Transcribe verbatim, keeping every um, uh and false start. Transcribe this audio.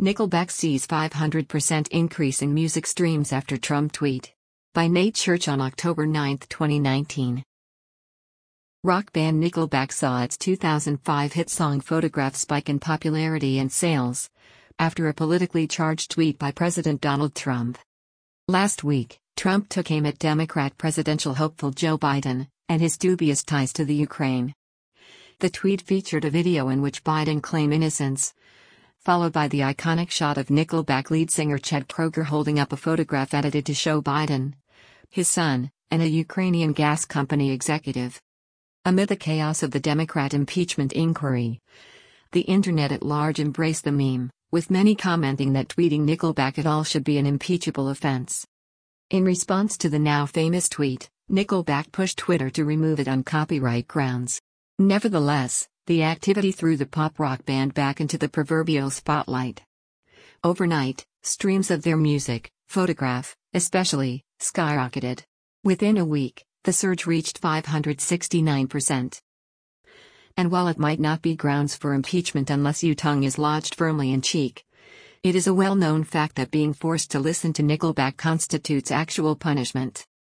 Nickelback sees five hundred percent increase in music streams after Trump tweet. By Nate Church on October ninth, twenty nineteen. Rock band Nickelback saw its two thousand five hit song Photograph spike in popularity and sales after a politically charged tweet by President Donald Trump. Last week, Trump took aim at Democrat presidential hopeful Joe Biden and his dubious ties to the Ukraine. The tweet featured a video in which Biden claimed innocence, followed by the iconic shot of Nickelback lead singer Chet Kroger holding up a photograph edited to show Biden, his son, and a Ukrainian gas company executive. Amid the chaos of the Democrat impeachment inquiry, the internet at large embraced the meme, with many commenting that tweeting Nickelback at all should be an impeachable offense. In response to the now famous tweet, Nickelback pushed Twitter to remove it on copyright grounds. Nevertheless, the activity threw the pop rock band back into the proverbial spotlight. Overnight, streams of their music, Photograph, especially, skyrocketed. Within a week, the surge reached five hundred sixty-nine percent. And while it might not be grounds for impeachment unless your tongue is lodged firmly in cheek, it is a well-known fact that being forced to listen to Nickelback constitutes actual punishment.